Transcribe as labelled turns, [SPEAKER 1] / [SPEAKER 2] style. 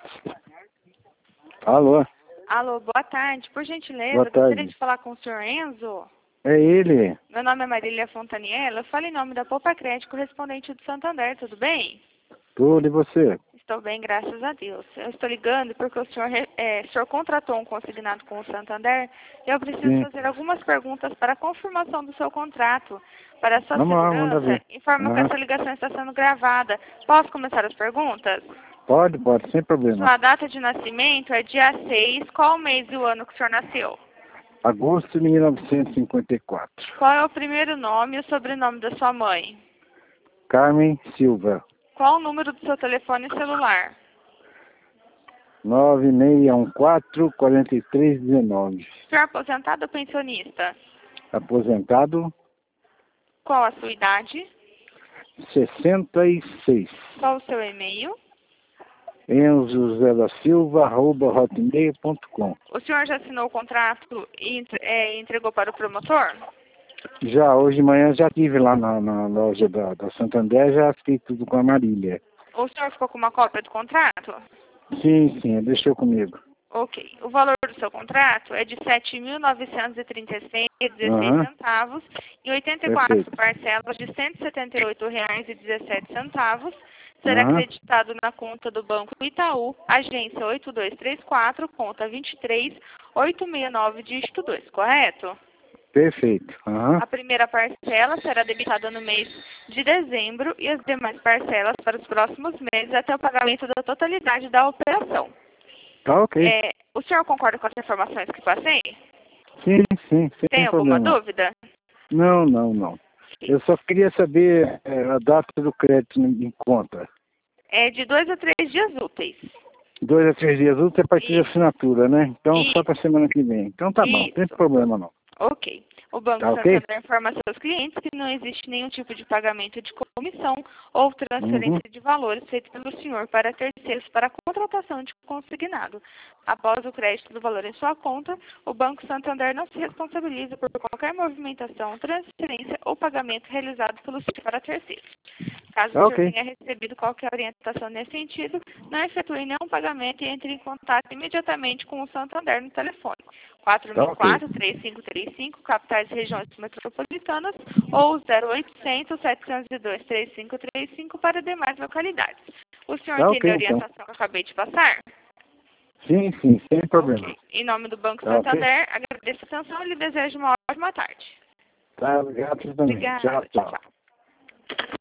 [SPEAKER 1] Alô?
[SPEAKER 2] Alô, boa tarde. Por gentileza,
[SPEAKER 1] Boa tarde.
[SPEAKER 2] gostaria de falar com o senhor Enzo.
[SPEAKER 1] É ele.
[SPEAKER 2] Meu nome é Marília Fontaniela. Eu falo em nome da Poupa Crédito, correspondente do Santander. Tudo bem?
[SPEAKER 1] Tudo, e você?
[SPEAKER 2] Estou bem, graças a Deus. Eu estou ligando porque o senhor contratou um consignado com o Santander e eu preciso
[SPEAKER 1] Sim.
[SPEAKER 2] fazer algumas perguntas para a confirmação do seu contrato. Para a sua
[SPEAKER 1] Vamos lá, manda
[SPEAKER 2] segurança,
[SPEAKER 1] ver.
[SPEAKER 2] informo que essa ligação está sendo gravada. Posso começar as perguntas?
[SPEAKER 1] Pode, sem problema.
[SPEAKER 2] Sua data de nascimento é dia 6. Qual o mês e o ano que o senhor nasceu?
[SPEAKER 1] Agosto de 1954.
[SPEAKER 2] Qual é o primeiro nome e o sobrenome da sua mãe?
[SPEAKER 1] Carmen Silva.
[SPEAKER 2] Qual o número do seu telefone celular?
[SPEAKER 1] 9614-4319.
[SPEAKER 2] Senhor aposentado ou pensionista?
[SPEAKER 1] Aposentado,
[SPEAKER 2] Qual a sua idade?
[SPEAKER 1] 66.
[SPEAKER 2] Qual o seu e-mail?
[SPEAKER 1] enzo.silva@hotmail.com.
[SPEAKER 2] O senhor já assinou o contrato e entregou para o promotor?
[SPEAKER 1] Já, hoje de manhã já estive lá na loja da Santander, já fiz tudo com a Marília.
[SPEAKER 2] O senhor ficou com uma cópia do contrato?
[SPEAKER 1] Sim, deixou comigo.
[SPEAKER 2] Ok. O valor do seu contrato é de R$ 7.936,16 centavos e 84
[SPEAKER 1] Perfeito.
[SPEAKER 2] parcelas de R$ 178,17 centavos. Será
[SPEAKER 1] Aham.
[SPEAKER 2] acreditado na conta do Banco Itaú, agência 8234, conta 23869, dígito 2, correto?
[SPEAKER 1] Perfeito.
[SPEAKER 2] A primeira parcela será debitada no mês de dezembro e as demais parcelas para os próximos meses até o pagamento da totalidade da operação.
[SPEAKER 1] Tá ok.
[SPEAKER 2] O senhor concorda com as informações que passei?
[SPEAKER 1] Sim, sem
[SPEAKER 2] Tem alguma
[SPEAKER 1] problema.
[SPEAKER 2] dúvida?
[SPEAKER 1] Não. Eu só queria saber a data do crédito em conta.
[SPEAKER 2] É de 2 a 3 dias úteis.
[SPEAKER 1] 2 a 3 dias úteis é a partir da assinatura, né? Então
[SPEAKER 2] Isso.
[SPEAKER 1] só para semana que vem. Então tá bom, não tem
[SPEAKER 2] Isso.
[SPEAKER 1] problema não.
[SPEAKER 2] Ok. O Banco
[SPEAKER 1] Tá ok?
[SPEAKER 2] Santander informa a seus clientes que não existe nenhum tipo de pagamento de comissão ou transferência de valores feito pelo senhor para terceiros para a contratação de consignado. Após o crédito do valor em sua conta, o Banco Santander não se responsabiliza por qualquer movimentação, transferência ou pagamento realizado pelo senhor para terceiros. Caso o senhor tenha recebido qualquer orientação nesse sentido, não efetue nenhum pagamento e entre em contato imediatamente com o Santander no telefone 4004-3535, capitais e regiões metropolitanas, ou 0800-702-3535 para demais localidades. O senhor entendeu a orientação que eu acabei de passar?
[SPEAKER 1] Sim, sem problema.
[SPEAKER 2] Ok. Em nome do Banco
[SPEAKER 1] Tá ok?
[SPEAKER 2] Santander, agradeço a atenção e lhe desejo uma ótima tarde.
[SPEAKER 1] Tá, obrigado também.
[SPEAKER 2] Obrigada.
[SPEAKER 1] Tchau.
[SPEAKER 2] Tchau.